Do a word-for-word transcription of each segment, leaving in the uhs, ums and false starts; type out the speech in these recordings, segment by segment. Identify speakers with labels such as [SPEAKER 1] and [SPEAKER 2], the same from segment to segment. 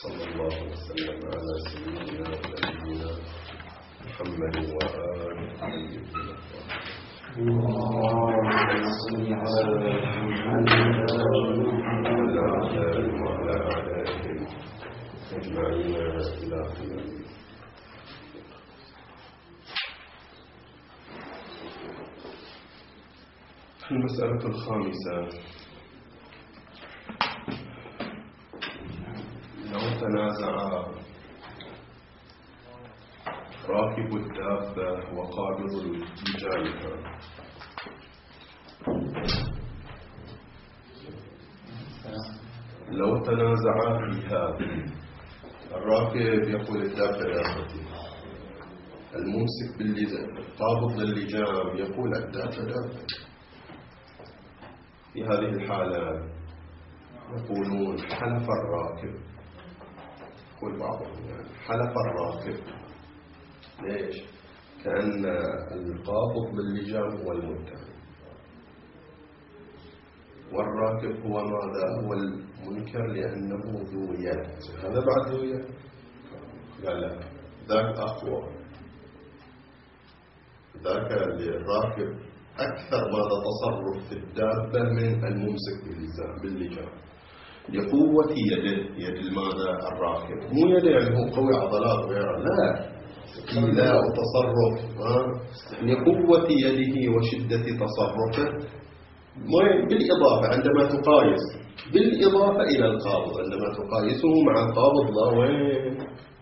[SPEAKER 1] صلى الله وسلم على سيدنا ونبينا محمد وآله طيبين اللهم صل على محمد وعلى آله أجمعين إلى قيام. المسألة الخامسة: لو تنازع راكب الدابة وقابض لجامها، لو تنازعا فيها، الراكب يقول الدابة دابتي، الممسك بالقابض للجام يقول الدابة دابتي. في هذه الحالة يقولون حلف الراكب، يقول بعضهم يعني حلف الراكب. ليش؟ كأن القابض باللجام هو المدعي والراكب هو ماذا؟ هو المنكر لأنه ذو يد. هذا بعد ذو يد؟ قال لا، ذاك أقوى، ذاك الراكب أكثر ماذا تصرف في الدابة من الممسك باللجام لقوة يده، يد الماذا؟ الراكب، مو يده يعني هو قوي عضلات غيره، لا، لا وتصرف لقوة يده وشدة تصرفه. بالإضافة عندما تقايس بالإضافة إلى القابض، عندما تقايسه مع القابض لا وين.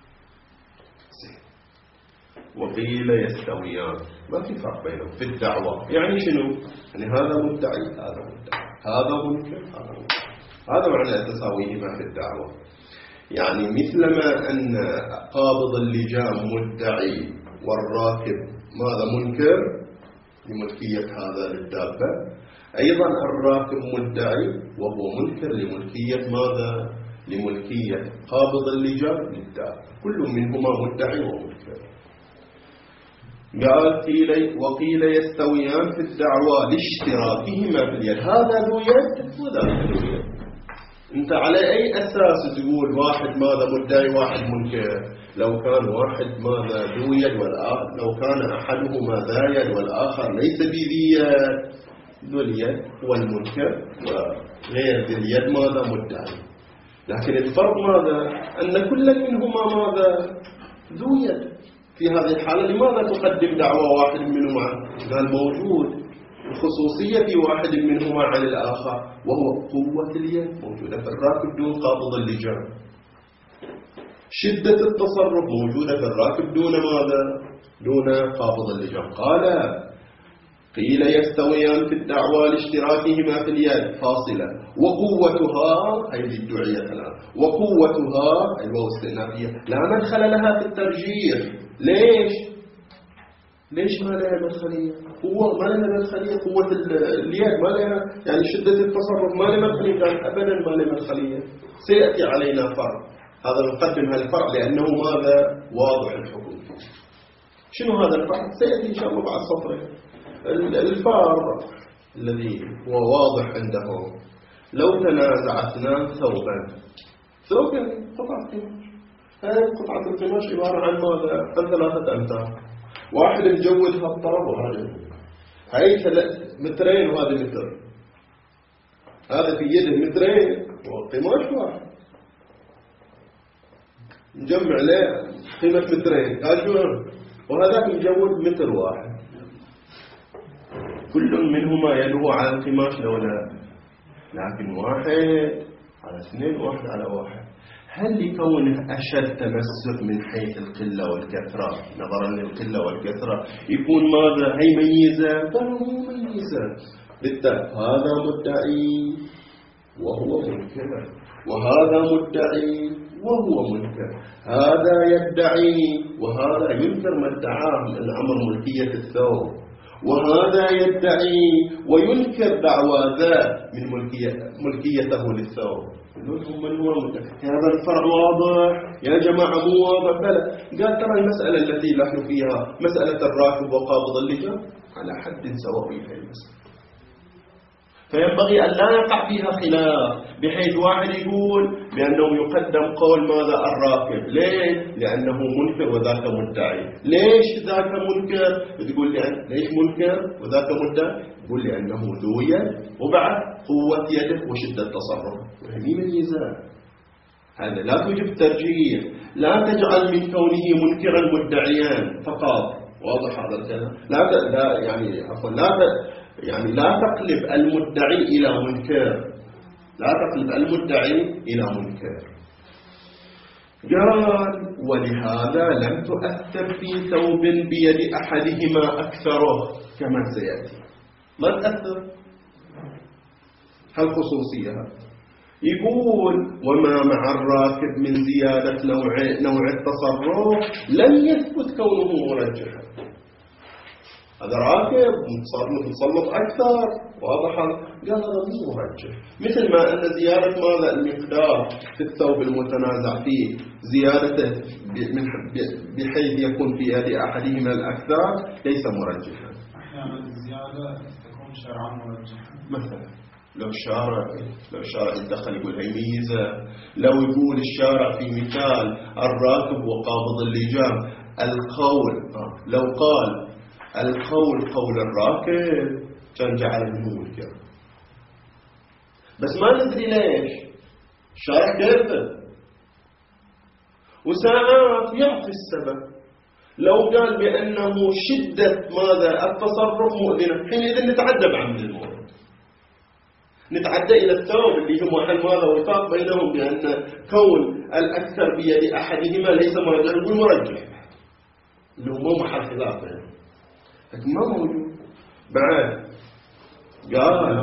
[SPEAKER 1] وقيل يستويان، ما في فرق بينهم في الدعوة. يعني شنو؟ يعني هذا مدعي هذا مدعي، هذا منكر هذا منكر، هذا معنى تساويهما في الدعوة. يعني مثلما أن قابض اللجام مدعي والراكب ماذا؟ منكر لملكية هذا للدابة، أيضا الراكب مدعي وهو منكر لملكية ماذا؟ لملكية قابض اللجام للدابة، كل منهما مدعي ومنكر. قال وقيل يستويان في الدعوى لاشتراكهما في اليد، هذا ذو يد وذاك ذو يد. انت على اي اساس تقول واحد ماذا مدعي واحد منكر؟ لو كان واحد ماذا ذو يد والآخر، لو كان احدهما ذا يد والاخر ليس بذي يد، ذو اليد هو المنكر وغير ذي اليد ماذا؟ مدعي. لكن الفرق ماذا؟ ان كل منهما ماذا؟ ذو يد. في هذه الحالة لماذا تقدم دعوى واحد منهما؟ قال موجود الخصوصية في واحد منهما عن الآخر، وهو قوة اليد موجودة في الراكب دون قابض اللجام، شدة التصرف موجودة في الراكب دون ماذا؟ دون قابض اللجام. قال قيل يستويان في الدعوى لاشتراكهما في اليد فاصلة، وقوتها أي الدعية الآن، وقوتها أي الواو استئنافية لا مدخل لها في الترجيح. ليش؟ ليش ما لها مدخلية؟ قوة ما لها مدخلية، قوة اليد ما لها، يعني شدة التصرف ما لها مدخلية، أبدا ما لها مدخلية. سيأتي علينا فرق، هذا نقدم هالفرق لأنه ماذا؟ واضح الحكم. شنو هذا الفرق؟ سيأتي إن شاء الله بعد سطرين. الفرق الذي هو واضح عندهم: لو تنازع اثنان ثوبا، ثوبا قطعة قماش، هذه قطعة القماش عبارة عن ماذا؟ عن ثلاثة أمتار، واحد مجودها الطرف وهذا هاي مترين وهذا متر، هذا في يده مترين وقماش واحد نجمع له قيمة مترين، قال شو؟ وهذاك مجود متر واحد، كل منهما يدعو على القماش لو لا، لكن واحد على اثنين واحد على واحد. هل لكونه أشد تمسك من حيث القلة والكثرة نظرا للقلة والكثرة يكون ماذا؟ هي ميزة؟ قالوا هو ميزة. بالتالي هذا مدعي وهو منكر، وهذا مدعي وهو منكر، هذا يدعي وهذا ينكر ما ادعاه من أمر ملكية الثوب، وهذا يدعي وينكر دعوى ذا من ملكية ملكيته للثوب. من هو مدعي؟ هذا الفرق واضح يا جماعة مو واضح؟ بلى. قال ترى المسألة التي نحن فيها مسألة الراكب وقابض اللجام على حد سواء في المسألة. فينبغي أن لا يقع فيها خلاف، بحيث واحد يقول بأنه يقدم قول ماذا الراكب. ليه؟ لأنه منكر وذاك مدعي. ليش ذاك منكر؟ تقول لأن ليش منكر وذاك مدعي؟ يقول لأنه ذو يد وبعد قوة يده وشدة تصرفه، وهذه ميزات. هذا لا توجب ترجيح، لا تجعل من كونه منكرا مدعيا فقط. واضح هذا الكلام؟ لا لا يعني عفوا لا يعني لا تقلب المدعي إلى منكر، لا تقلب المدعي إلى منكر. قال ولهذا لم تؤثر في ثوب بيد أحدهما أكثره كما سيأتي. ما تأثر هالخصوصية. يقول وما مع الراكب من زيادة نوع نوع التصرف لم يثبت كونه مرجحا. هذا راكب متسلط أكثر، واضح؟ قال هذا مو مرجح. مثل ما أن زيادة ماذا المقدار في الثوب المتنازع فيه زيادته بحيث يكون في يد أحدهما الأكثر ليس مرجحا.
[SPEAKER 2] أحيانا الزيادة تكون شرعا مرجحا.
[SPEAKER 1] مثلا لو الشارع لو الشارع يتدخل يقول هي ميزة، لو يقول الشارع في مثال الراكب وقابض اللجام القول، لو قال القول قول الراكب كان جعل منه منكر، بس ما ندري ليش الشارع كيفه، وساعات يعطي السبب. لو قال بأنه شدة ماذا التصرف مؤذنة، حينئذ نتعدى بعمل الموت، نتعدى إلى الثوب اللي هم محل ماذا وفاق بينهم بأن كون الأكثر بيد أحدهما ليس مرجح، نقول مرجح اللي هو مو محل خلاف بينهم، لكن ما موجود. بعد قال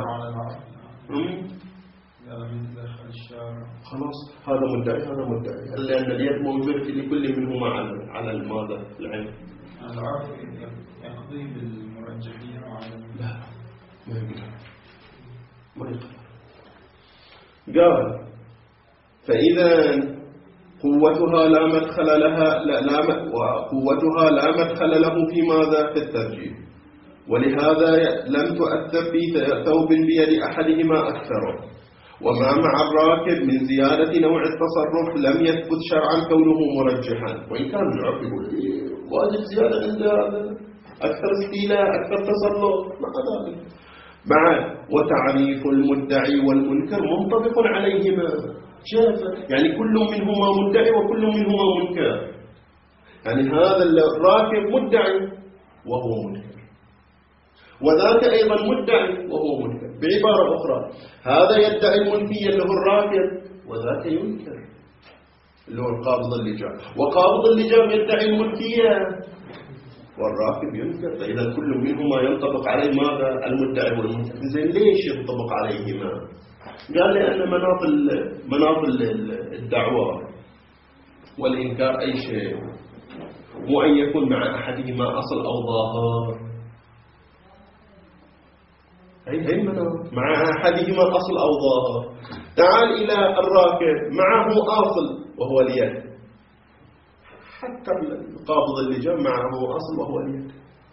[SPEAKER 1] خلاص هذا مدعي هذا مدعي، لأن اليد موجودة في لكل منهما على على الماذا العلم.
[SPEAKER 2] العرف يقضي بالمرجحين وعلى
[SPEAKER 1] لا ما يقدر ما يقدر. قال فإذا قوتها لا مدخل لها لا, لا وقوتها لا مدخل له في ماذا في الترجيح، ولهذا لم تؤثر في ثوب بيد أحدهما أكثره. وما مع الراكب من زيادة نوع التصرف لم يثبت شرعا كونه مرجحا، وإن كان العرف يقول واجب زيادة عند هذا أكثر استيلاء أكثر تسلط مع ذلك. بعد وتعريف المدعي والمنكر منطبق عليهما، شاف يعني كل منهما مدعي وكل منهما منكر، يعني هذا الراكب مدعي وهو منكر، وذاك أيضا مدعي وهو منكر. بعبارة أخرى هذا يدعي الملكية اللي هو الراكب، وذاك ينكر اللي هو القابض اللجام، وقابض اللجام يدعي الملكية والراكب ينكر. فإذا كل منهما ينطبق عليه ماذا المدعي والمنكر. زين ليش ينطبق عليهما؟ قال لأن مناط مناط الدعوة والإنكار أي شيء، مو أن يكون مع أحدهما أصل أو ظاهر. هي هي مناط مع أحدهما أصل أو ظاهر. تعال إلى الراكب معه أصل وهو اليد، حتى القابض اللجام معه أصل وهو اليد.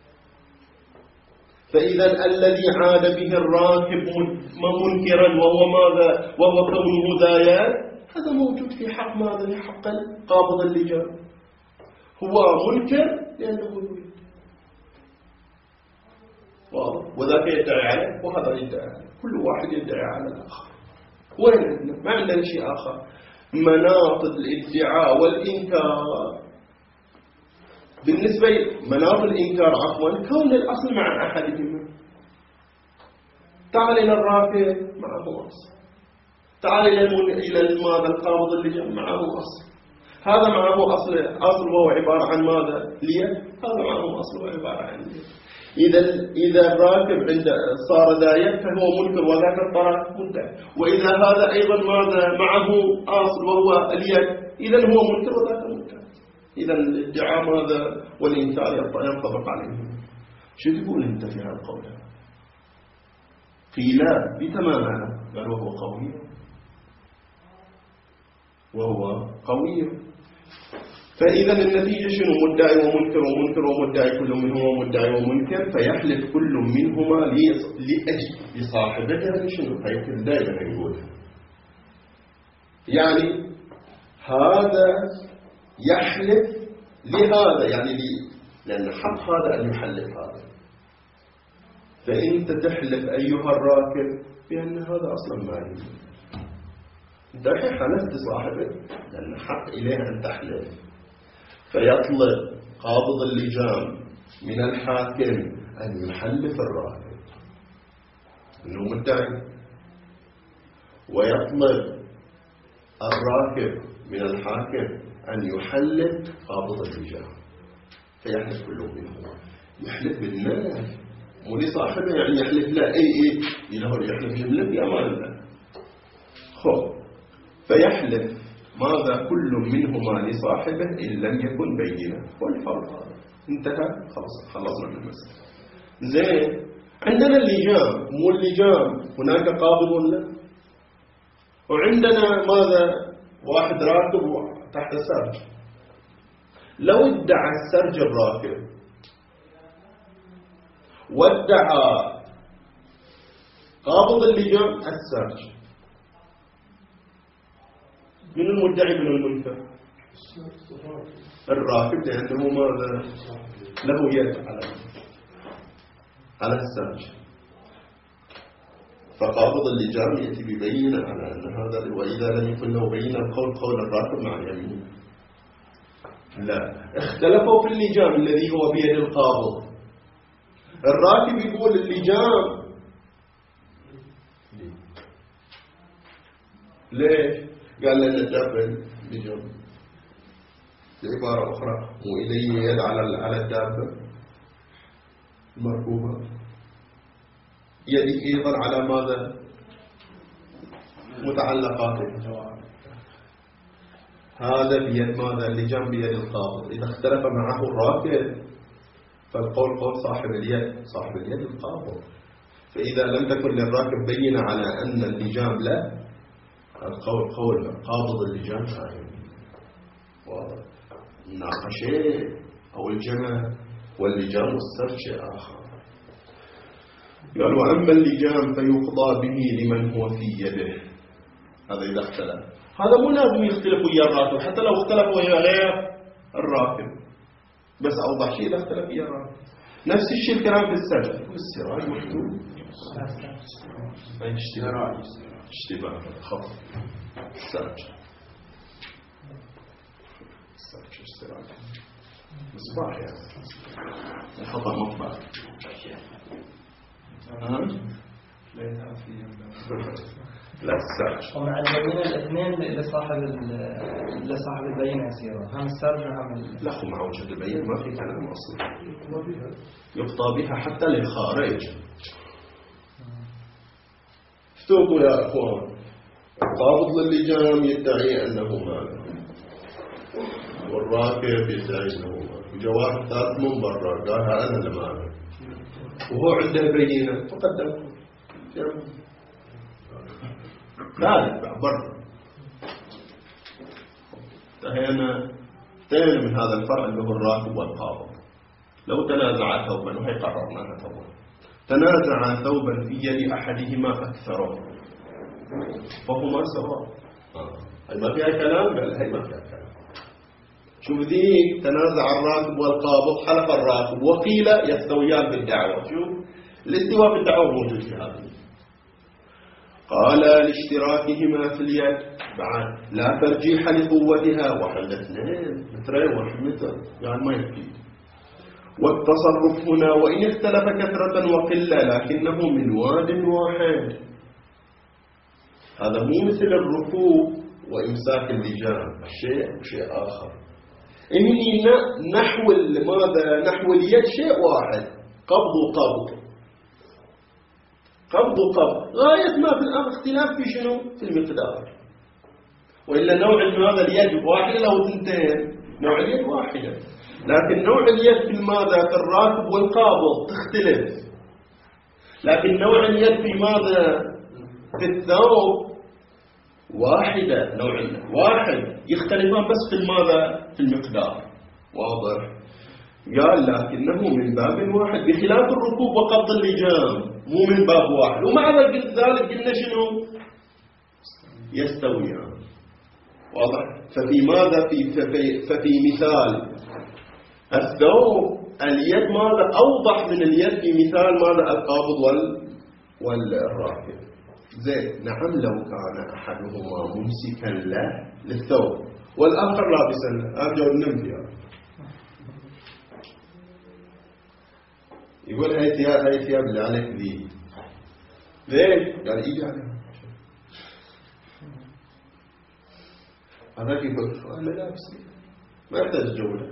[SPEAKER 1] فإذا الذي عاد به الراكب منكرا وهو ماذا وهو كونه ذا يد، هذا موجود في حق ماذا في حق القابض اللجام، هو منكر لأنه يريد واضح، وذاك يدعي عليه وهذا يدعي عليه، كل واحد يدعي على الآخر. وين ما عندنا شيء آخر. مناط الادعاء والإنكار بالنسبة مناط الإنكار عفوا كون الأصل مع أحدهما. تعال إلى الراكب معه أصل، تعال إلى إلى ماذا القابض اللجام معه أصل، هذا معه أصل أصل وهو عبارة عن ماذا اليد، هذا معه أصل وهو عبارة عن اليد. إذا إذا الراكب عند صار ذا يد فهو منكر وذاك الطرف مدعي، وإذا هذا أيضا ماذا معه أصل وهو اليد إذا هو منكر وذاك مدعي. إذا الادعاء ماذا والإنكار ينطبق عليه. شو تقول أنت في هذا القول؟ قيل بتمامها، قال وهو قوي وهو قوي. فإذا النتيجة شنو؟ مدعي ومنكر ومنكر ومدعي، كل منهما مدعي ومنكر، فيحلف كل منهما لأجل لصاحبه. يعني شنو؟ هيك دائما نقولها. يعني هذا يحلف لهذا، يعني لي، لأن حق هذا أن يحلف هذا. فأنت تحلف أيها الراكب بأن هذا أصلا ما يمكن. أنت الحين حلفت صاحبك لأن حق إليه أن تحلف. فيطلب قابض اللجام من الحاكم أن يحلف الراكب أنه مدعي، ويطلب الراكب من الحاكم أن يحلف قابض اللجام. فيحلف كل منهم، يحلف بالناس مو لصاحبه، يعني يحلف لا أي أي يلهر يحلف جملة بأمان الله. خب فيحلف ماذا؟ كل منهما لصاحبه إن لم يكن بينا. والفرق هذا انتهى، خلاص خلصنا من المسألة. زين، عندنا اللجام، مو اللجام هناك قابض له، وعندنا ماذا؟ واحد راكب تحت سرج. لو ادعى السرج الراكب وادعى قابض اللجام السرج، من المدعي من المنكر؟ الراكب، لأنه ماذا؟ له يد على على السرج. فقابض اللجام يأتي ببينة على أن هذا، وإذا لم يكن له بينة القول قول الراكب مع اليمين. لا، اختلفوا في اللجام الذي هو بيد القابض. الراكب يقول اللجام، ليش؟ قال لأن الدابة اللجام. بعبارة أخرى، وإليه يد على على الدابة المركوبة، يدي أيضا على ماذا؟ متعلقاته. هذا بيد ماذا؟ اللجام بيد القابض. إذا اختلف معه الراكب فالقول قول صاحب اليد، صاحب اليد القابض. فإذا لم تكن للراكب بينة على أن اللجام لا، القول قول قابض اللجام صحيح. واضح. الناقشين أو الجمع واللجام والسرج شيء آخر. قال وأما اللجام فيقضى به لمن هو في يده. هذا إذا اختلف، هذا مو لازم يختلف ويا الراكب، حتى لو اختلف ويا غير الراكب، بس أوضح شيء إذا اختلف ويا الراكب. نفس الشيء الكلام في السرج. السراج مكتوب اشتباه اشتباه خط السرج. السرج السراج مصباح، يعني خطأ مطبع. لا السرج.
[SPEAKER 3] ومع البينة الاثنين لصاحب لصاحب البينة يصيرون، هم السرج وهم
[SPEAKER 1] لا، هو مع وجه البينة ما في كلام أصلا. يقضى بها حتى للخارج. افتوقوا يا أخوان. قابض للجام يدعي أنه مال، والراكب يدعي أنه مال، وجواب ثالث من برا قال أنا اللي مال، وهو عنده بينة فقدم ثالث برا. انتهينا انتهينا من هذا الفرع اللي هو الراكب والقابض. لو تنازع ثوبا، وهي قررناها ثوبا، تنازع ثوبا في يد أحدهما أكثره فهما سواء. هاي ما فيها كلام؟ قال هاي ما فيها كلام. شوف ذيك تنازع الراكب والقابض، حلف الراكب وقيل يستويان بالدعوة. شوف الاستواء في الدعوة موجود في هذه. قال لاشتراكهما في اليد بعد لا ترجيح لقوتها، واحد اثنين مترين واحد متر يعني ما يكفي. والتصرف هنا وإن اختلف كثرة وقلة لكنه من واد واحد. هذا مو مثل الركوب وإمساك اللجام، شيء شيء آخر. إني نحو ماذا؟ نحو اليد شيء واحد، قبض وقبض، قبض وقبض. غاية ما في الأمر اختلاف في شنو؟ في المقدار. وإلا نوع هذا اليد واحدة لو تنتين، نوع اليد واحدة، لكن نوع اليد في ماذا؟ في الراكب والقابض تختلف. لكن نوع اليد في ماذا؟ في الثوب واحدة نوع واحد يختلفان بس في الماذا؟ في المقدار. واضح؟ قال لكنه من باب واحد بخلاف الركوب وقبض اللجام، مو من باب واحد. ومع ذلك قلنا شنو؟ يستويان. واضح؟ ففي ماذا؟ في ففي, ففي مثال الثوب اليد ماذا أوضح من اليد في مثال ماذا؟ القابض وال والراكب. زين. نعم لو كان أحدهما ممسكا له للثوب والآخر لابسا له، أرجو النم فيها. يقول هاي ثياب هاي ثياب اللي عليك ذي. زين. قال إيجي عليها. هذاك يقول أنا لابس ما يحتاج جولة.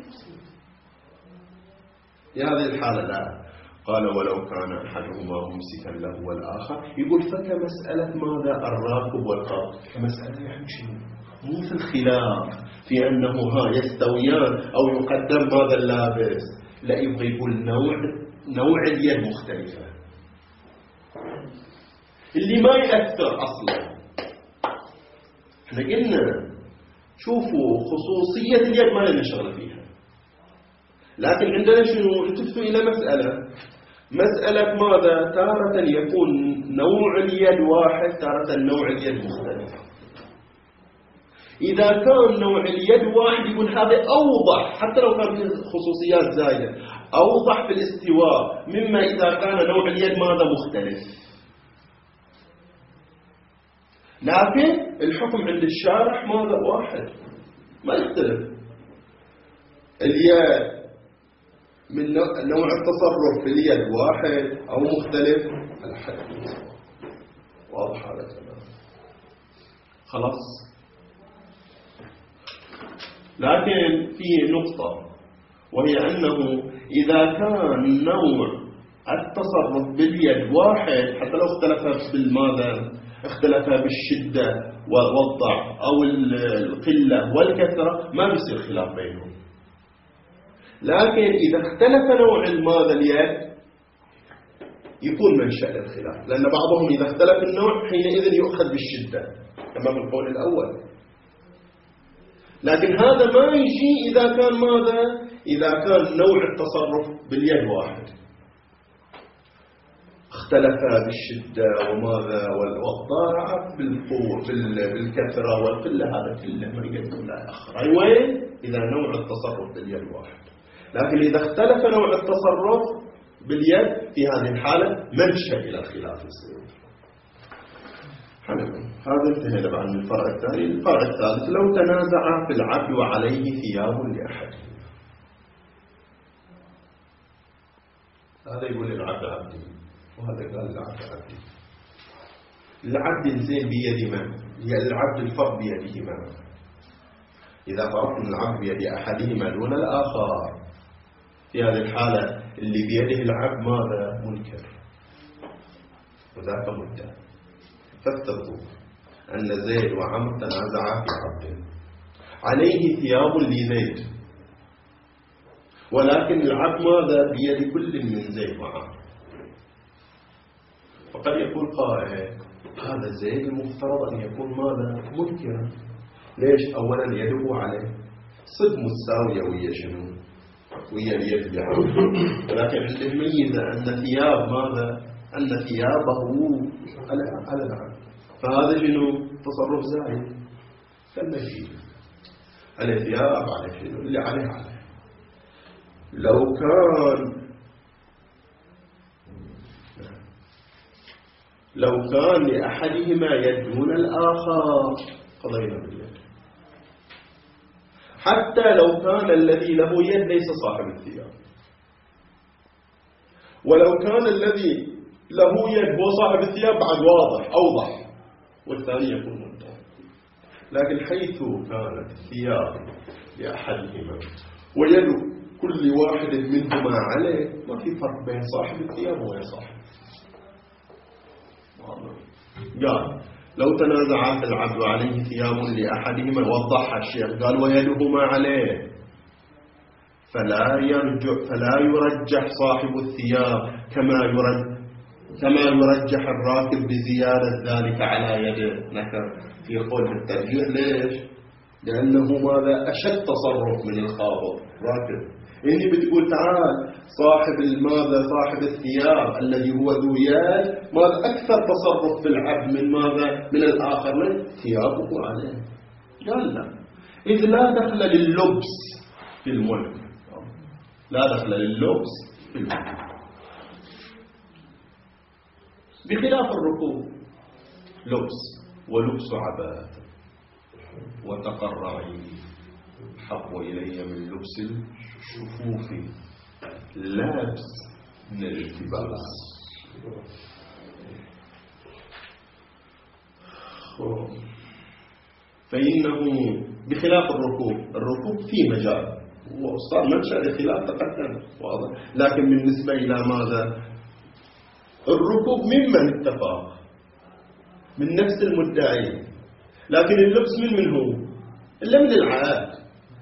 [SPEAKER 1] في هذه الحالة لا. قال ولو كان أحدهما ممسكا له والآخر، يقول فكمسألة ماذا؟ الراكب والقابض. كمسألة يعني شنو؟ مو في الخلاف في أنه ها يستويان أو يقدم ماذا اللابس، لا، يبغى يقول نوع نوع اليد مختلفة اللي ما يأثر أصلا. احنا قلنا شوفوا خصوصية اليد ما لنا شغل فيها، لكن عندنا شنو؟ التفتوا إلى مسألة مسألة ماذا؟ تارة يكون نوع اليد واحد، تارة نوع اليد مختلف. إذا كان نوع اليد واحد يقول هذا أوضح، حتى لو كان في خصوصيات زايدة، أوضح في الاستواء مما إذا كان نوع اليد ماذا؟ مختلف. لكن الحكم عند الشارح ماذا؟ واحد، ما يختلف. اليد من نوع التصرف في اليد واحد أو مختلف على حد المستوى. واضح هذا الكلام؟ خلاص. لكن في نقطة، وهي أنه إذا كان نوع التصرف باليد واحد، حتى لو اختلف بالماذا؟ اختلف بالشدة والضعف أو القلة والكثرة، ما بيصير خلاف بينهم. لكن إذا اختلف نوع الماذا اليد يكون منشأ للخلاف، لأن بعضهم إذا اختلف النوع حينئذ يؤخذ بالشدة كما في القول الأول. لكن هذا ما يجي إذا كان ماذا؟ إذا كان نوع التصرف باليد واحد، اختلف بالشدة وماذا والضعف بالقوة بالكثرة والقلة، هذا كله ما يقدم لا يأخر. أي وين؟ إذا نوع التصرف باليد واحد. لكن إذا اختلف نوع التصرف باليد في هذه الحالة منشأ إلى الخلاف يصير. حلو. هذا انتهينا بعد من الفرع الثاني. الفرع الثالث لو تنازع في العبد وعليه ثياب لأحد. هذا يقول العبد عبدي وهذا قال العبد عبدي. العبد زين بيد من؟ هي العبد الفرد بيدهما. إذا فرضنا العبد بيد أحدهما دون الآخر، في هذه الحالة اللي بيده العبد ماذا؟ منكر، وذاك مدة. فافترضوا أن زيد وعمر تنازعا في عبد، عليه ثياب لزيد، ولكن العبد ماذا؟ بيد كل من زيد وعمر. فقد يقول قائل هذا زيد المفترض أن يكون ماذا؟ منكرا. ليش؟ أولا يده عليه صد مساوية ويا شنو؟ ويا اليد بعمر، ولكن عنده ميزة أن ثياب ماذا؟ أن ثيابه على على العبد، فهذا شنو؟ تصرف زائد كالنجيل. على ثياب على شنو؟ اللي عليه عليه. لو كان لو كان لأحدهما يد دون الآخر قضينا باليد، حتى لو كان الذي له يد ليس صاحب الثياب، ولو كان الذي له يد هو صاحب الثياب بعد واضح أوضح والثاني يكون منتهى. لكن حيث كانت الثياب لأحدهما ويد كل واحد منهما عليه، ما في فرق بين صاحب الثياب وغير صاحب. قال لو تنازعا في العبد عليه ثياب لأحدهما، وضحها الشيخ قال ويدهما عليه، فلا يرجع فلا يرجح صاحب الثياب كما يرد كما يرجح الراكب بزيادة ذلك على يده. نكر في قول بالترجيح. ليش؟ لأنه ماذا أشد تصرف من الخابط راكب. إني بتقول تعال صاحب الماذا صاحب الثياب الذي هو ذو يد ماذا أكثر تصرف في العبد من ماذا من الآخر من ثيابه عليه. قال لا، إذ لا دخل لللبس في الملك، لا دخل لللبس في الملك، بخلاف الركوب لبس ولبس عباءة وتقرعي حق إلي من لبس الشفوف لابس من الالتباس. فإنه بخلاف الركوب، الركوب في مجال وصار منشأ لخلاف تقدم واضح، لكن بالنسبة إلى ماذا الركوب ممن اتفق من نفس المدعي، لكن اللبس من من هو إلا من العاد.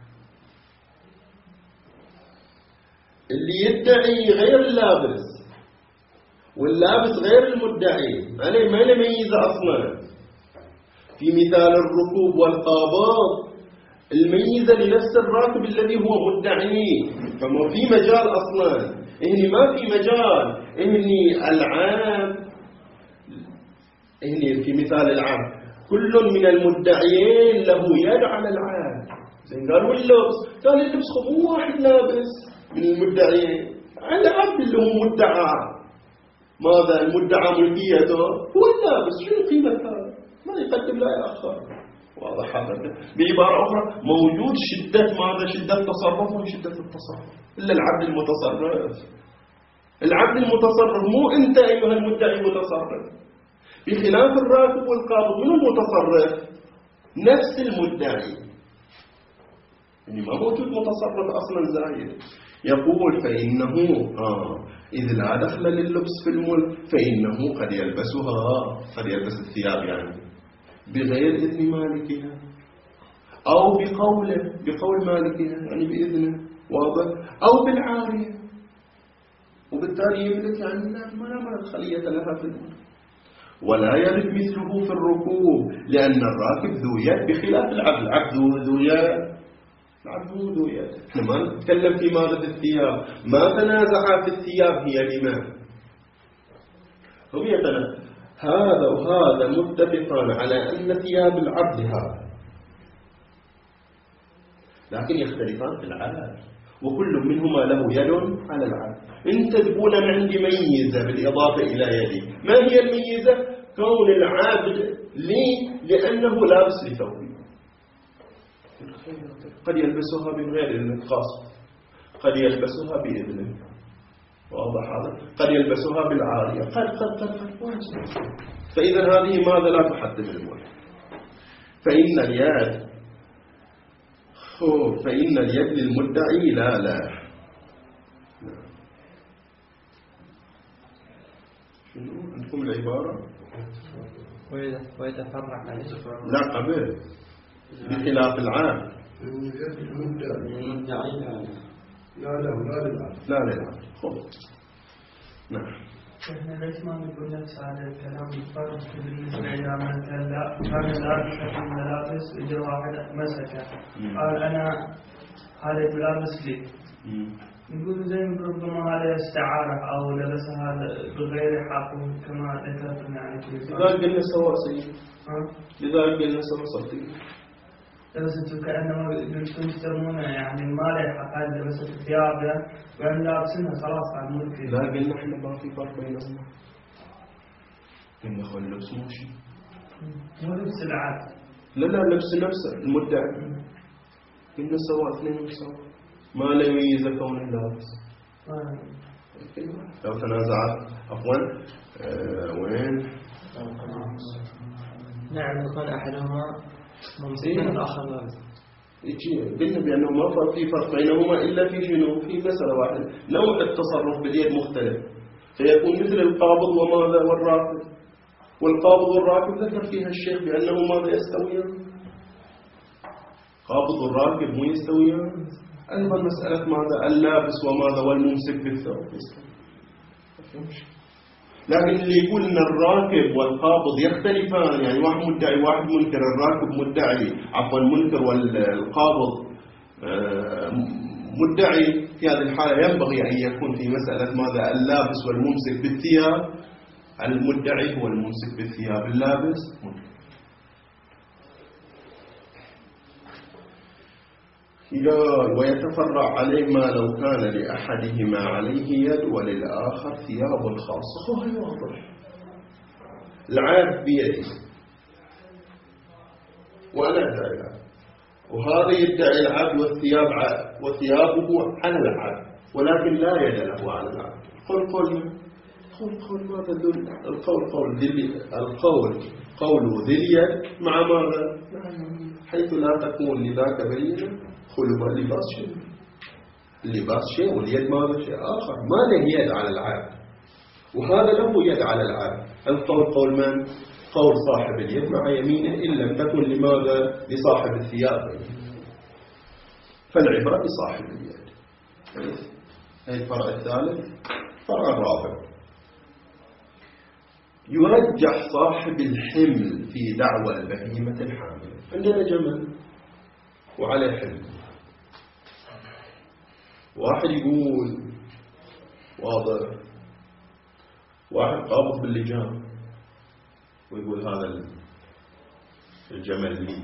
[SPEAKER 1] اللي يدعي غير اللابس واللابس غير المدعي ما ما يميز أصلا. في مثال الركوب والقابض الميزة لنفس الراكب الذي هو مدعي، فما في مجال أصلا. إني ما في مجال إني العام إني في مثال العام كل من المدعيين له يد على العام. زين قال واللبس قال اللبس خو واحد لابس من المدعيين، العبد اللي هو مدعى ماذا المدعى ملكيته هو اللابس. شنو قيمة هذا؟ ما يقدم لا يأخر. واضح هذا؟ بعبارة أخرى موجود شدة ماذا شدة تصرف وشدة التصرف إلا العبد المتصرف. العبد المتصرف مو أنت أيها المدعي متصرف، بخلاف الراكب والقابض من المتصرف نفس المدعي، يعني ما موجود متصرف أصلا زايد. يقول فإنه آه إذ لا دخل لللبس في الملك فإنه قد يلبسها، قد يلبس الثياب يعني بغير إذن مالكها أو بقوله بقول مالكها يعني بإذنه واضح، أو بالعارية، وبالتالي يملك يعني ما لا خلية لها في الملك. ولا يرد مثله في الركوب لأن الراكب ذو يد بخلاف العبد. العبد ذو يد، العبد ذو يد. احنا ما نتكلم في ماذا في الثياب، ما تنازع في الثياب هي الإمام، هم يتنازع هذا وهذا متفقان على أن ثياب العبد هذا، لكن يختلفان في العبد وكل منهما له يد على العبد. انت تقول أنا عندي ميزة بالإضافة إلى يدي. ما هي الميزة؟ كون العبد لي لأنه لابس لثوبي، قد يلبسها من غير إذن خاص، قد يلبسها بإذنه واضح هذا، قد يلبسها بالعارية، قد قد قد قد فإذا هذه ماذا لا تحدد الملك. فإن اليد فإن اليد للمدعي لا لا شنو عندكم العبارة؟
[SPEAKER 3] ويتفرق عليه
[SPEAKER 1] لا قبل بخلاف العام
[SPEAKER 3] المدعي
[SPEAKER 1] لا لا لا لا لا لا خذ. نعم.
[SPEAKER 4] احنا ليش ما نقول نفس هذا الكلام الفرق بالنسبه الى من كان لا كان لابس الملابس اجى واحد مسكه قال انا هذا ملابس لي، نقول زي ربما هذا استعاره او لبسها بغير حق كما ذكرتم يعني.
[SPEAKER 1] لذلك قلنا سواء سيد، لذلك قلنا سواء صديق.
[SPEAKER 4] بس انتم كانما قلتم تسمونه يعني ما له حق هذا لبس ثيابه وان لابسينها خلاص على الملك.
[SPEAKER 1] لا قلنا احنا ما في فرق بينهما، قلنا خل اللبس مو شيء،
[SPEAKER 4] مو لبس العاد.
[SPEAKER 1] لا لا لبس نفسه المدعي قلنا سواء اثنين سواء ما لا يميز كون اللابس. لو تنازعت عفوا آه وين
[SPEAKER 3] نعم يكون أحدهما ممسكا والآخر لابس.
[SPEAKER 1] قلنا بأنه ما فرق في فرق بينهما إلا في شنو؟ في مسألة واحدة، نوع التصرف باليد مختلف، فيكون مثل القابض وماذا والراكب. والقابض والراكب ذكر فيها الشيخ بأنه ماذا يستويان، قابض والراكب مو يستويان. أيضا مسألة ماذا اللابس وماذا والممسك بالثوب يستوي. لكن اللي يقول ان الراكب والقابض يختلفان، يعني واحد مدعي واحد منكر، الراكب مدعي عفوا منكر والقابض مدعي، في هذه الحالة ينبغي أن يكون في مسألة ماذا اللابس والممسك بالثياب، المدعي هو الممسك بالثياب، اللابس منكر. ويتفرع عليه ما لو كان لأحدهما عليه يد وللآخر ثياب خاصة. هو واضح، العاب بيدي وأنا أدعي العاب، وهذا يدعي العبد والثياب وثيابه على العبد، ولكن لا يد له على العبد. قول قول قول قول ماذا ذل القول قول ذل القول قول ذي اليد مع ماذا؟ حيث لا تكون لذاك بينة خلوا اللباس شيء، اللباس شيء واليد ماذا شيء آخر، ما له يد على العبد وهذا له يد على العبد. القول قول من؟ قول صاحب اليد مع يمينه إن لم تكن لماذا؟ لصاحب الثياب، فالعبرة بصاحب اليد. هذا الفرع الثالث. الفرع الرابع، يرجح صاحب الحمل في دعوى البهيمة الحامل. عندنا جمل وعليه حمل، واحد يقول واضح، واحد قابض باللجام ويقول هذا الجمل لي،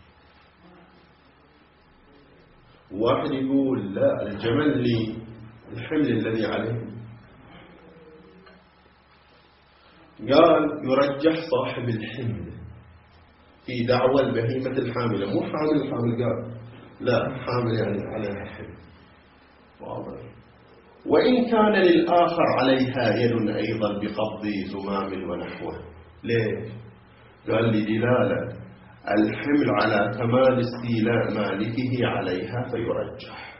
[SPEAKER 1] واحد يقول لا الجمل لي الحمل الذي عليه. قال يرجح صاحب الحمل في دعوى البهيمة الحاملة، مو حامل الحامل، قال لا حامل يعني عليها حمل، واضح. وإن كان للآخر عليها يد أيضا بقبض زمام ونحوه. ليه؟ قال لدلالة الحمل على كمال استيلاء مالكه عليها فيرجح.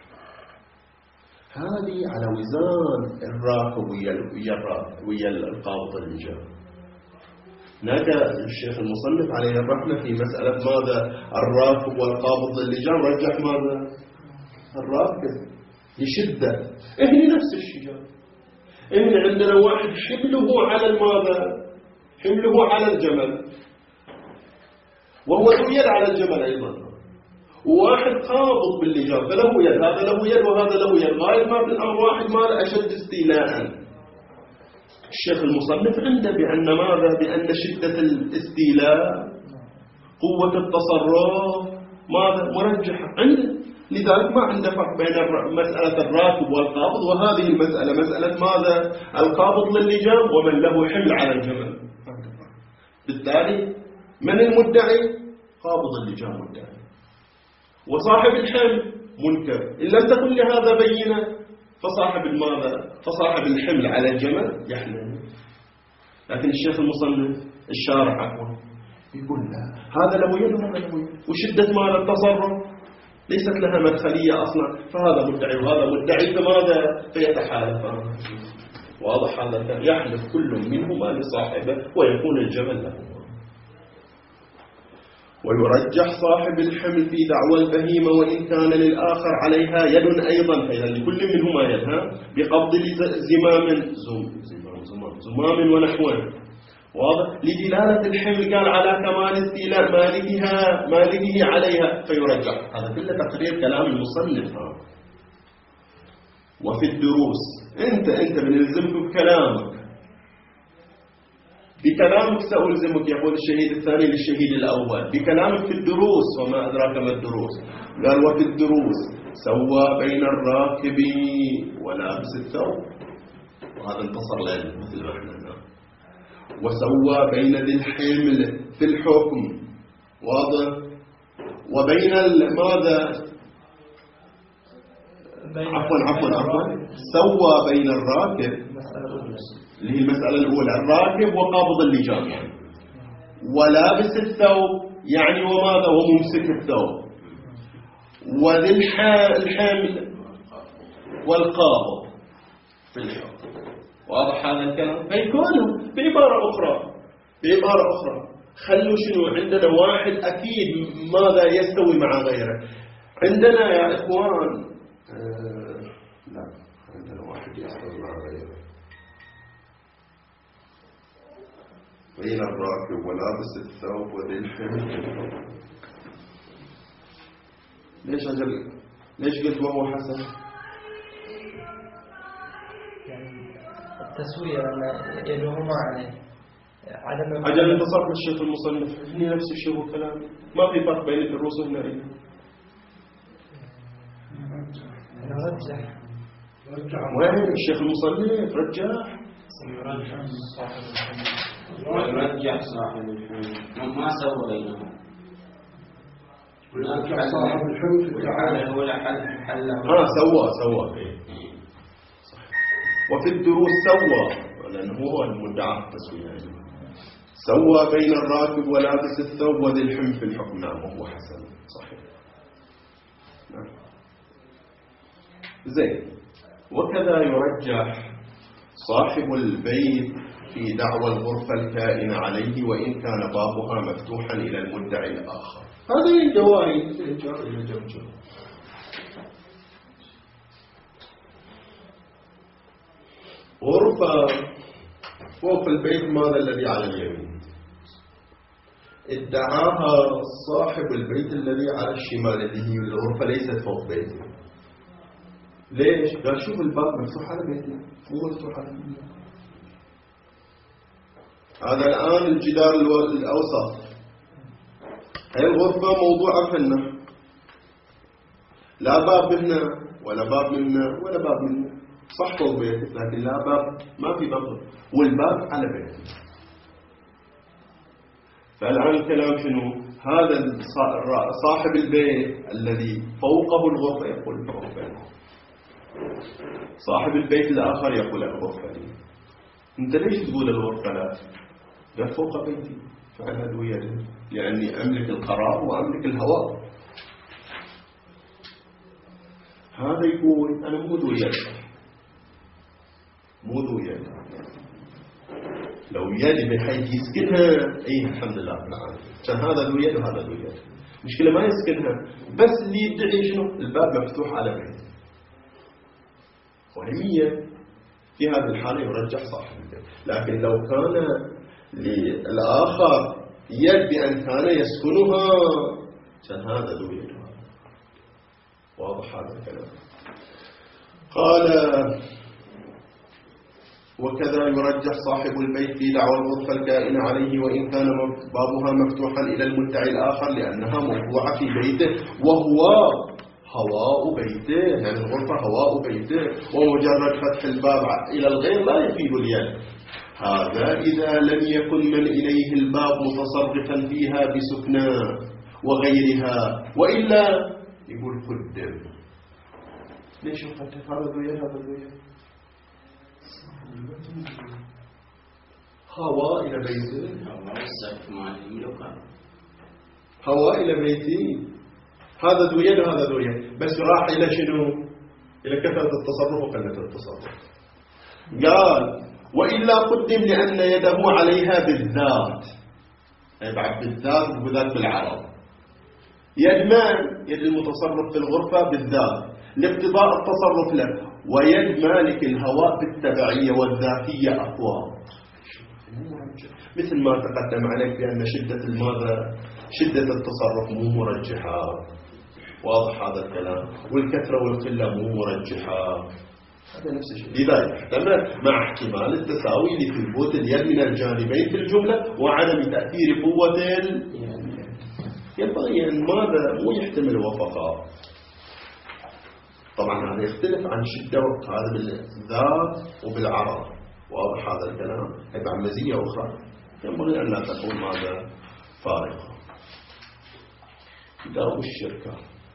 [SPEAKER 1] هذه على وزان الراكب ويا القابض اللجام. هناك الشيخ المصنف عليه الرحمة في مسألة ماذا الراكب والقابض اللجام رجح ماذا الراكب لشدة. إهني نفس الشيء، إهني عندنا واحد حمله على الماذا حمله على الجمل وهو له يد على الجمل أيضا، وواحد قابض باللجام فله يد، هذا له يد وهذا له يد، غاية ما في الأمر واحد ما أشد استيلاء. الشيخ المصنف عنده بأن ماذا بأن شدة الاستيلاء قوة التصرف ماذا مرجحة عنده، لذلك ما عنده فرق بين مسألة الراكب والقابض وهذه المسألة مسألة ماذا القابض لللجام ومن له حمل على الجمل. بالتالي من المدعي؟ قابض اللجام مدعي، وصاحب الحمل منكر. إن لم تكن لهذا بينة فصاحب الماذا فصاحب الحمل على الجمل يحمل. لكن الشيخ المصنف الشارع عفوا يقول لا هذا له يد وهذا له يد، وشدة ماذا التصرف ليست لها مدخلية أصلا، فهذا مدعي وهذا مدعي فماذا فيتحالفان. واضح هذا؟ يحلف كل منهما لصاحبه ويكون الجمل له. ويرجح صاحب الحمل في دعوى البهيمة وإن كان للآخر عليها يد أيضا، فإذا لكل منهما يد بقبض زمام زم زمام زمام زمام ونحوه. واضح؟ لدلالة الحمل قال على كمال استيلاء مالكها مالكه عليها فيرجح. هذا كله تقرير كلام المصنف. وفي الدروس أنت أنت بنلزمك بكلامك، بكلامك سألزمك، يقول الشهيد الثاني للشهيد الأول، بكلامك في الدروس. وما أدراك ما الدروس؟ قال وفي الدروس سوى بين الراكب ولابس الثوب، وهذا انتصر لنا مثل ما احنا نعم. وسوى بين ذي الحمل في الحكم، واضح، وبين ماذا عفوا عفوا عفوا سوى بين الراكب اللي هي المسألة الأولى الراكب وقابض اللجام يعني، ولابس الثوب يعني وماذا وممسك الثوب، وذي الحمل والقابض في الحكم. واضح هذا الكلام؟ فيكونوا بعبارة أخرى بعبارة أخرى خلوا شنو عندنا واحد أكيد ماذا يستوي مع غيره. عندنا يا إخوان آه لا عندنا واحد يستوي مع غيره. بين الراكب ولابس الثوب وذي الحمل. ليش أجل ليش قلت وهو حسن؟
[SPEAKER 3] يعني التسوية يدهما عليه عدم
[SPEAKER 1] أجل انتصرت الشيخ المصنف هني نفس الشيء هو كلامي، ما في فرق بين الدروس هنا هنا.
[SPEAKER 3] نرجح
[SPEAKER 1] وين الشيخ المصنف رجح؟
[SPEAKER 2] يرجح صاحب الحمل
[SPEAKER 5] ويرجح صاحب الحمل ما سوى بينهم.
[SPEAKER 6] ويرجح صاحب الحمل في التعالى
[SPEAKER 5] ولا حل حل
[SPEAKER 1] اه سوى سوى إيه. وفي الدروس سوى لأنه هو المدعى التسوية، سوى بين الراكب ولابس الثوب وذي الحمل في الحكم. نعم وهو حسن صحيح. نعم. زين. وكذا يرجح صاحب البيت في دعوى الغرفة الكائن عليه وإن كان بابها مفتوحا إلى المدعي الآخر. هذه الجوائز جار إلى جمجر. غرفة فوق البيت ماذا الذي على اليمين؟ ادعاها صاحب البيت الذي على الشمال اللي هي الغرفة ليست فوق بيته. ليش؟ قال شوف الباب مفتوح على بيتنا مو مفتوح على بيتنا. هذا الآن الجدار الأوسط، هاي الغرفة موضوعة فينا، لا باب منا ولا باب منا ولا باب منا، صح فوق بيتك لكن لا باب، ما في باب والباب على بيتك. فالآن الكلام شنو؟ هذا صاحب البيت الذي فوقه الغرفة يقول فوق بيته، صاحب البيت الآخر يقول الغرفة لي. أنت ليش تقول الغرفة لا؟ قال فوق بيتي فعلا ذو يد، لأني أملك القرار وأملك الهواء. هذا يقول أنا مو ذو يد، مو ذو يد، لو يد بحيث يسكنها أي الحمد لله رب العالمين، كان هذا ذو يد وهذا ذو يد. مشكلة ما يسكنها، بس اللي يدعي شنو؟ الباب مفتوح على بيته. وهي في هذه الحالة يرجح صاحب البيت. لكن لو كان للآخر يد بأن كان يسكنها كان هذا ذو يد. واضح هذا الكلام. قال وكذا يرجح صاحب البيت في دعوى الغرفة الكائن عليه وإن كان بابها مفتوحا إلى المدعي الآخر لأنها موضوعة في بيته وهو هواء بيته، يعني الغرفة هواء بيته، ومجرد فتح الباب إلى الغير لا يفيد اليد. هذا إذا لم يكن من إليه الباب متصرفا فيها بسكناه وغيرها، وإلا يقول قدم. ليش يقدم هذا ذو يد هذا ذو يد؟ هواء إلى بيته، هواء إلى بيتي، هذا ذو يد هذا ذو يد، بس راح إلى شنو؟ إلى كثرة التصرف وقلة التصرف. قال وإلا قدم لأن يده عليها بالذات، أي بعد بالذات وبذات بالعرض. يد من؟ يد المتصرف في الغرفة بالذات لاقتضاء التصرف له، ويد مالك الهواء بالتبعية والذاتية أقوى. مثل ما تقدم عليك بأن شدة الماذا؟ شدة التصرف مو مرجحة. واضح هذا الكلام. والكثرة والقلة مو مرجحة. هذا نفس الشيء. لذا يحتمل مع احتمال التساوي لثبوت اليد من الجانبين في الجملة وعدم تأثير قوة اليد. ينبغي أن ماذا مو يحتمل وفقا. طبعا هذا يختلف عن شدة وقت، هذا بالذات وبالعرض. واضح هذا الكلام. يبقى مزية أخرى ينبغي أن لا تكون ماذا فارقة. كتاب الشركة.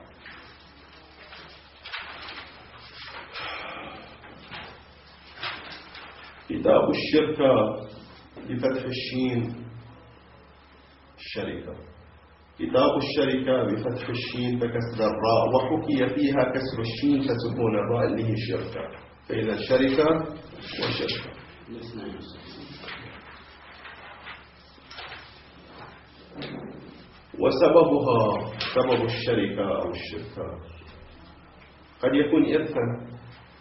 [SPEAKER 1] كتاب الشركة بفتح الشين الشركة. كتاب الشركة بفتح الشين فكسر الراء، وحكي فيها كسر الشين فسكون الراء اللي هي الشركة. فإذا الشركة والشركة. وسببها سبب الشركة أو الشركة قد يكون إرثا،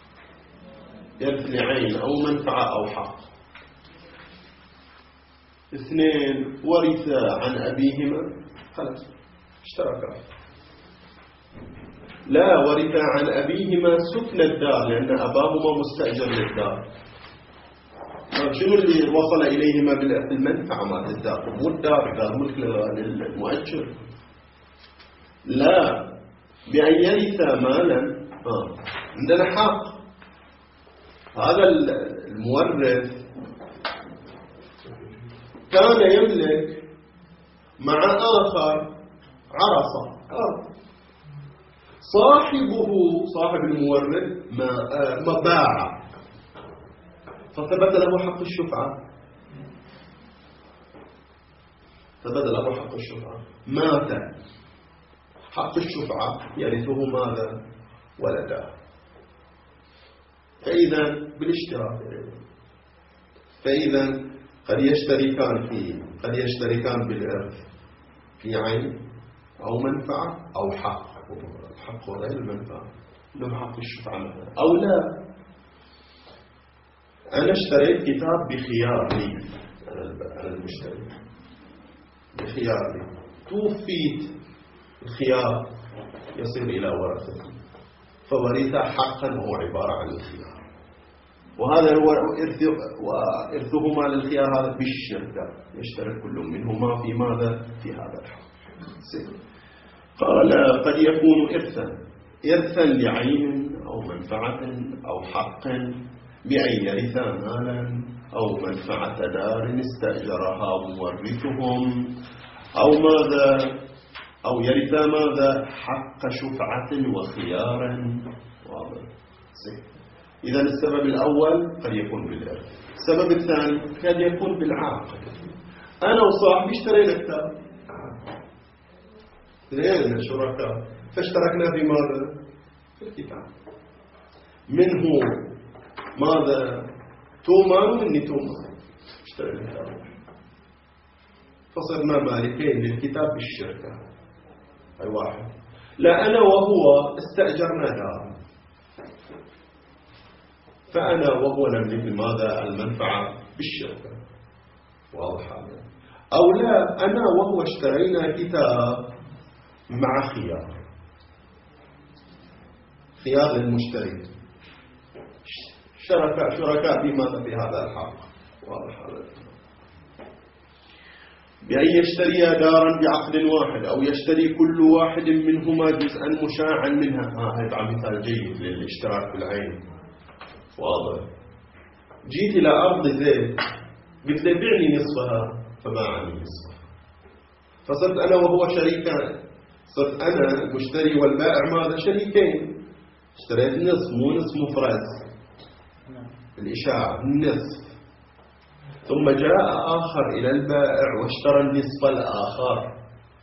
[SPEAKER 1] إرث لعين أو منفعة أو حق. اثنين ورثا عن أبيهما خلاص اشتركا. لا ورثا عن أبيهما سكن الدار لأن أباهما مستأجر للدار. شنو اللي وصل إليهما بالمنفعة مال الدار؟ مو الدار، دار ملك للمؤجر. لا بأن يرثا مالا آه. عندنا حق. هذا المورث كان يملك مع آخر عرصة آه. صاحبه صاحب المورث ما ما باع فثبت له حق الشفعة. ثبت له حق الشفعة. مات حق الشفعة يرثه ماذا؟ ولده. فإذا بالاشتراك فإذا قد يشتركان في قد يشتركان بالإرث في عين أو منفعة أو حق. الحق وغير المنفعة له حق الشفعة مثلا أو لا. أنا اشتريت كتاب بخيار لي، أنا المشتري بخيار لي، توفيت الخيار يصير إلى ورثتي فورثه حقا هو عبارة عن الخيار. وهذا هو إرث وإرثهما للخيار هذا بالشركة يشترك كل منهما في ماذا؟ في هذا الحق. قال قد يكون إرثا إرثا لعين أو منفعة أو حق بأن يرثا مالا أو منفعة دار استأجرها مورثهم أو ماذا أو يرثا ماذا؟ حق شفعة وخيارا. واضح. إذا السبب الأول قد يكون بالإرث. السبب الثاني قد يكون بالعاقل. أنا وصاحبي اشترينا كتاب اثنين شركاء فاشتركنا في ماذا؟ في الكتاب. منه ماذا؟ تومان ومني تومان اشترينا الكتاب فصرنا مالكين للكتاب بالشركة. أي واحد. لا أنا وهو استأجرنا دار فأنا وهو نملك لماذا؟ المنفعة بالشركة. واضح هذا. أو لا أنا وهو اشترينا كتاب مع خيار خيار للمشتري شركاء شركاء في ماذا؟ في هذا الحق. واضح هذا. بأن يشتري دارا بعقد واحد أو يشتري كل واحد منهما جزءا مشاعا منها. ها هذا مثال جيد للاشتراك بالعين. واضح. جيت إلى أرض زيد قلت له بعني نصفها فباعني نصفها فصرت أنا وهو شريكان. صرت أنا المشتري والبائع ماذا؟ شريكين. اشتريت نصف مو نصف مفرز الإشاعة النصف. ثم جاء آخر إلى البائع واشترى النصف الآخر.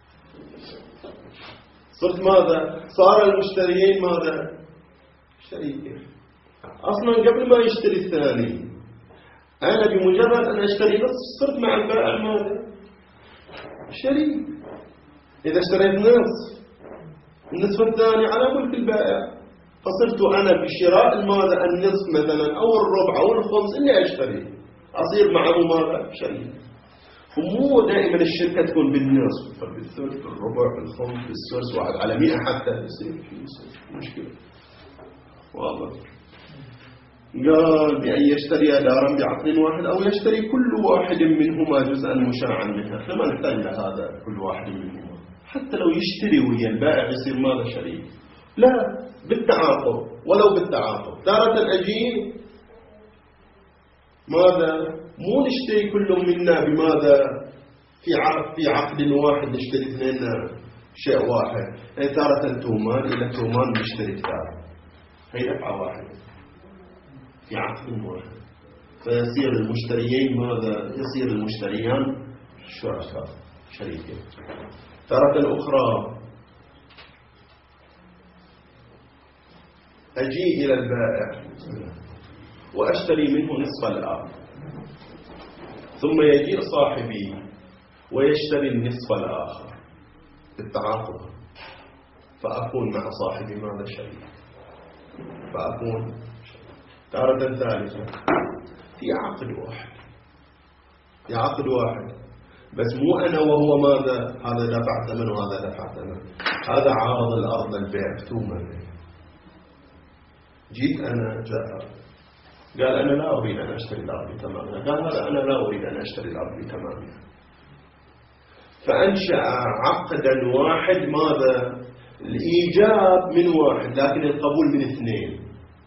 [SPEAKER 1] صرت ماذا؟ صار المشتريين ماذا؟ شريكين. أصلا قبل ما يشتري الثاني أنا بمجرد أن أشتري نصف صرت مع البائع ماذا؟ شريك. إذا اشتريت نصف النصف الثاني على ملك البائع فصرت أنا بشراء الماذا؟ النصف مثلا أو الربع أو الخمس اللي أشتري أصير معه ماذا؟ شريك. ومو دائما الشركة تكون بالنصف بالثلث بالربع بالخمس بالسدس واحد على مئة حتى يصير في مشكلة. واضح. قال بأن يشتري دارا بعقد واحد أو يشتري كل واحد منهما جزءا مشاعا منها. فما نحتاج لهذا كل واحد منهما. حتى لو يشتري ويا البائع يصير ماذا؟ شريك. لا بالتعاقب ولو بالتعاقب. تارة أجي ماذا؟ مو نشتري كل منا بماذا؟ في عقد في عقد واحد نشتري اثنين شيء واحد. يعني تارة تومان إلى تومان نشتري كتاب. هي دفعة واحدة في عقد واحد. فيصير المشتريين ماذا؟ يصير المشتريان شركاء شريكين. تارة أخرى أجي إلى البائع وأشتري منه نصف الآخر ثم يجيء صاحبي ويشتري النصف الآخر بالتعاقب فأكون مع صاحبي ماذا؟ شريك. فأكون تارة ثالثة في عقد واحد يا عقد واحد، بس مو أنا وهو ماذا هذا دفع ثمن وهذا دفع ثمن. هذا عارض الأرض البيع ثمن. جيت أنا جاء قال أنا لا أريد أن أشتري الأرض بتمامها، قال هذا أنا لا أريد أن أشتري الأرض بتمامها، فأنشأ عقدا واحد ماذا الإيجاب من واحد لكن القبول من اثنين.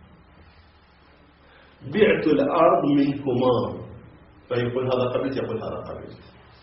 [SPEAKER 1] بعت الأرض منكما، فيقول هذا قبلت يقول هذا قبلت،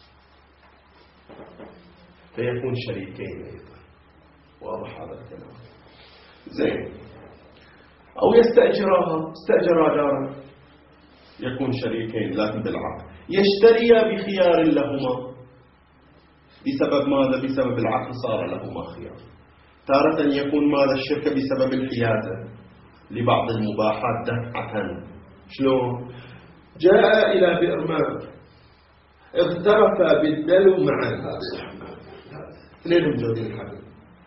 [SPEAKER 1] فيكون شريكين أيضا. واضح هذا الكلام؟ زين. أو يستأجرها، استأجر دارا يكون شريكين لكن بالعقد. يشتريا بخيار لهما بسبب ماذا؟ بسبب العقد صار لهما خيار. تارة يكون ماذا الشركة بسبب الحيازة لبعض المباحات دفعة. شلون؟ جاء إلى بئر ماء اغترفا بالدلو معا، اثنينهم جايين حبل،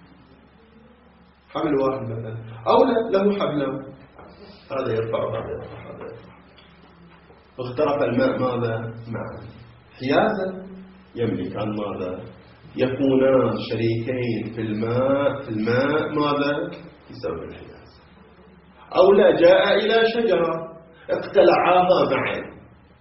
[SPEAKER 1] حبل واحد مثلا، أو لا له حبلان، هذا يرفع وهذا يرفع هذا يرفع. اغترف الماء ماذا معا، حيازة يملكان ماذا، يكونان شريكين في الماء في الماء ماذا بسبب الحيازة. أو لا جاء إلى شجرة اقتلعاها معا،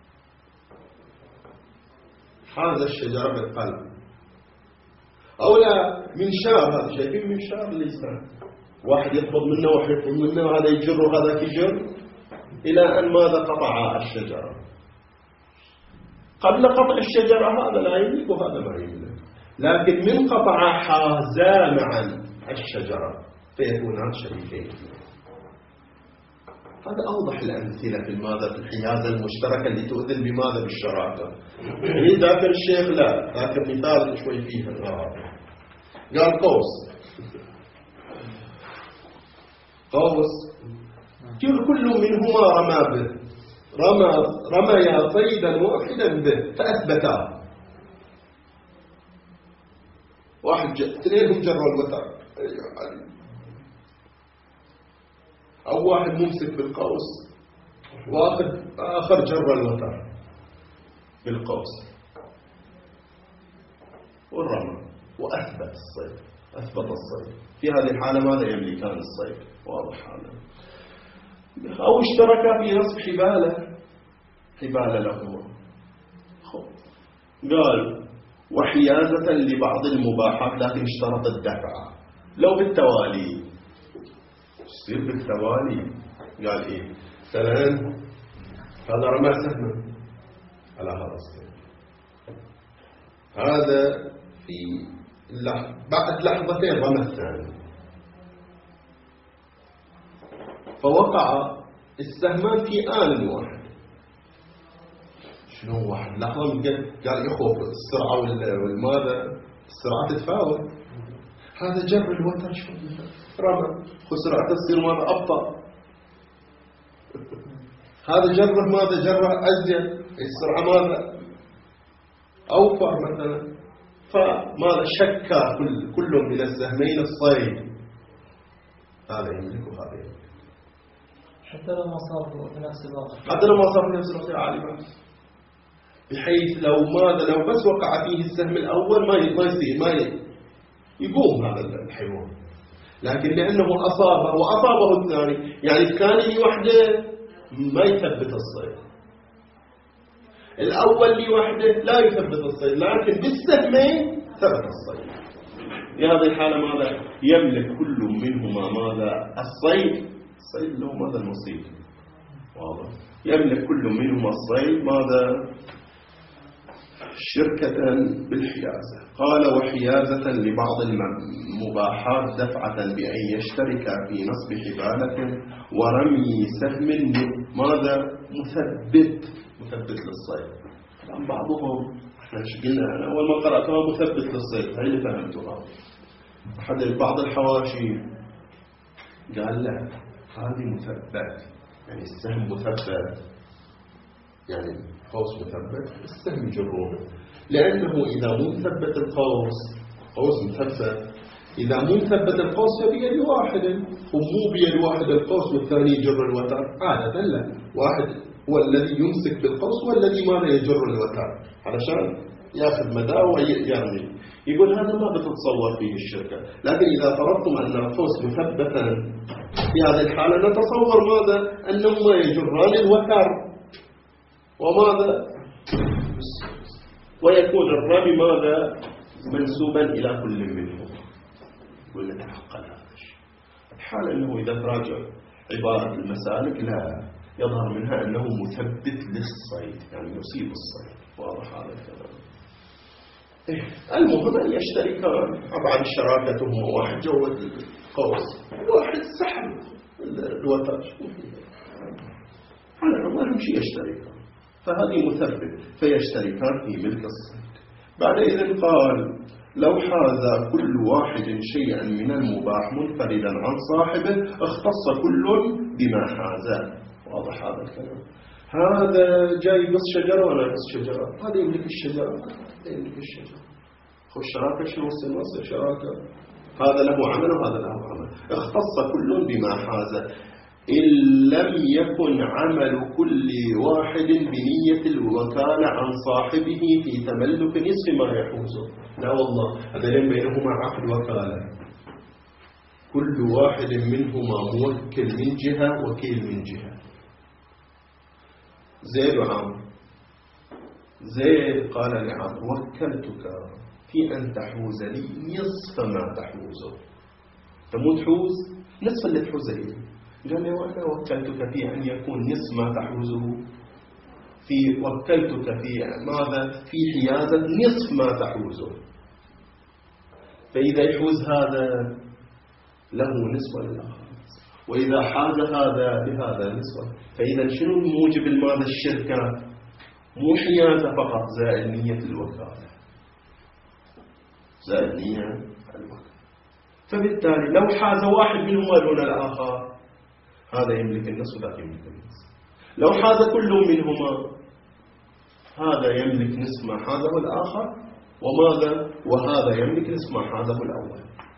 [SPEAKER 1] هذا الشجرة بالقلب. أو لا منشار، هذا شايفين منشار اللسان، واحد يقبض منه واحد يقبض منه وهذا يجر وهذا يجر إلى أن ماذا قطع الشجرة. قبل قطع الشجرة هذا لا يملك وهذا ما يملك، لكن من قطع حازا معا الشجرة فيكونان شريكين. هذا أوضح الأمثلة في ماذا في الحيازة المشتركة اللي تؤذن بماذا بالشراكة. يعني ذاكر الشيخ لا ذاكر مثال شوي فيها. آه. قال قوس قوس كل منهما رمى به، رمى رميا صيدا واحدا به فأثبتاه. واحد اثنينهم جروا الوتر، أو واحد ممسك بالقوس وآخر آخر جر الوتر بالقوس والرمى وأثبت الصيد، أثبت الصيد. في هذه الحالة ماذا يملكان الصيد؟ واضح هذا. أو اشتركا في نصب حبالة، حبالة لهما. قال وحيازة لبعض المباحات لكن اشترط الدفع. لو بالتوالي يصير بالتوالي. قال إيه مثلا هذا رمى سهما على هذا الصيد، هذا في لحظة بعد لحظتين رمى الثاني، فوقع السهمان في آن واحد. شنو واحد لحظة قال يخوف السرعة والماذا السرعة تتفاوت. هذا جر الوتر شو رمى خسرعته تصير ماذا أبطأ، هذا جره ماذا جره أزيد السرعة ماذا أوفر مثلا. فماذا شكا كل كل من السهمين الصيد، هذا يملك وهذا يملك
[SPEAKER 3] حتى لو ما صاروا في نفس الوقت،
[SPEAKER 1] حتى لو ما صاروا في نفس الوقت يا عالم، بحيث لو ماذا لو بس وقع فيه السهم الأول ما ما يصير ما يقوم هذا الحيوان، لكن لأنه أصابه وأصابه الثاني يعني الثاني لوحده ما يثبت الصيد، الأول لوحده لا يثبت الصيد، لكن بالسهمين ثبت الصيد. في هذه الحالة ماذا يملك كل منهما ماذا الصيد، الصيد له ماذا المصيد، واضح. يملك كل منهما الصيد ماذا شركة بالحيازة. قال وحيازة لبعض المباحات دفعة بأن يشترك في نصب حبالة ورمي سهم ماذا مثبت، مثبت للصيد. طبعا بعضهم احنا قلنا انا اول ما قرأتها مثبت للصيد هاي اللي فهمتها. احد بعض الحواشي قال لا هذه مثبت يعني السهم مثبت، يعني قوس مثبت السهم يجرونه، لأنه إذا مو مثبت القوس قوس مثبت، إذا مو مثبت القوس فبيد واحد، ومو بيد واحد القوس والثاني يجر الوتر عادة لا، واحد هو الذي يمسك بالقوس والذي ما يجر الوتر علشان ياخذ مدى ويرمي. يقول هذا ما بتتصور فيه الشركة، لكن إذا فرضتم أن القوس مثبتا في هذه الحالة نتصور ماذا؟ أنهما يجران الوتر وماذا؟ ويكون الرمي ماذا؟ منسوبا إلى كل منهم. ونتعقل هذا الشيء. الحال أنه إذا تراجع عبارة المسالك لا يظهر منها أنه مثبت للصيد، يعني يصيب الصيد. واضح هذا الكلام. إيه. المهم أن يشتركان. طبعا شراكتهم واحد جود القوس واحد سحب الوتر. على العموم شيء يشتركان، فهذه مثبت فيشتركان في ملك الصيد. بعد إذن قال لو حاز كل واحد شيئا من المباح منفردا عن صاحبه اختص كل بما حاز. واضح هذا الكلام. هذا جاي بس شجرة ولا بس شجرة؟ هذا يملك الشجرة، هذا يملك الشجرة. خو الشراكة شنو السنوات شراكة؟ هذا له عمل وهذا له عمل. اختص كل بما حاز إن لم يكن عمل كل واحد بنية الوكالة عن صاحبه في تملك نصف ما يحوزه. لا والله، هذين بينهما عقد وكالة، كل واحد منهما موكل من جهة وكيل من جهة. زيد وعمرو، زيد قال لعمرو وكلتك في أن تحوز لي نصف ما تحوزه. تموت حوز نصف اللي تحوزه لي. قال لي وأنا وكلتك في أن يكون نصف ما تحوزه، في وكلتك في ماذا؟ في حيازة نصف ما تحوزه. فإذا يحوز هذا له نصف للآخر، وإذا حاز هذا بهذا نصف. فإذا شنو موجب المال الشركة؟ مو حيازة فقط، زائد نية الوكالة، زائد نية الوكالة. فبالتالي لو حاز واحد منهما دون الآخر هذا يملك النصف وذاك يملك النصف. لو حاز كل منهما هذا يملك نصف ما حازه الآخر، وماذا؟ وهذا يملك نصف ما حازه الأول.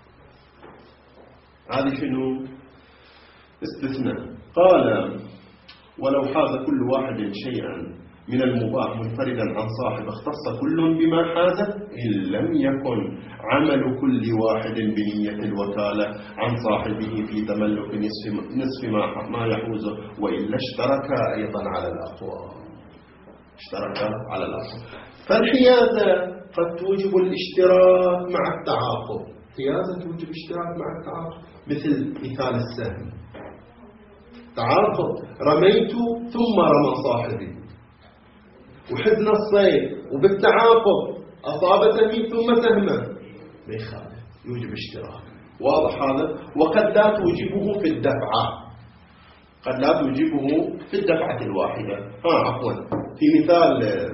[SPEAKER 1] هذه شنو؟ استثناء. قال ولو حاز كل واحد شيئا من المباح منفردا عن صاحب اختص كل بما حازه إن لم يكن عمل كل واحد بنية الوكالة عن صاحبه في تملك نصف, نصف ما, ما يحوزه، وإلا اشترك أيضا على الأقوى. اشترك على الأقوى. فالحيازة قد توجب الاشتراك مع التعاقب. حيازة توجب اشتراك مع التعاقب، مثل مثال السهم. تعاقب، رميت ثم رمى صاحبي، وحدنا الصيد وبالتعاقب أصابتني ثم سهمه، ما يخالف، يوجب اشتراك. واضح هذا؟ وقد لا توجبه في الدفعة، قد لا توجبه في الدفعة الواحدة. ها عفوا، في مثال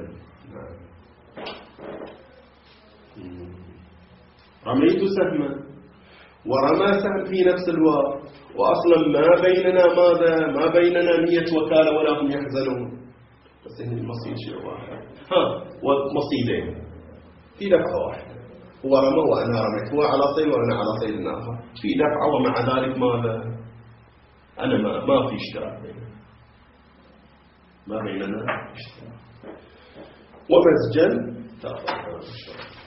[SPEAKER 1] رميت سهما ورمى سهم في نفس الوقت، وأصلا ما بيننا ماذا؟ ما بيننا نية وكالة ولا هم يحزنون، بس هنا المصيد شيء واحد. ها ومصيدين في دفعة واحدة، هو رمى وأنا رميت، هو على صيد وأنا على صيد آخر في دفعة، ومع ذلك ماذا؟ أنا ما, ما في اشتراك بيننا، ما بيننا اشتراك. ومزجا تأخذ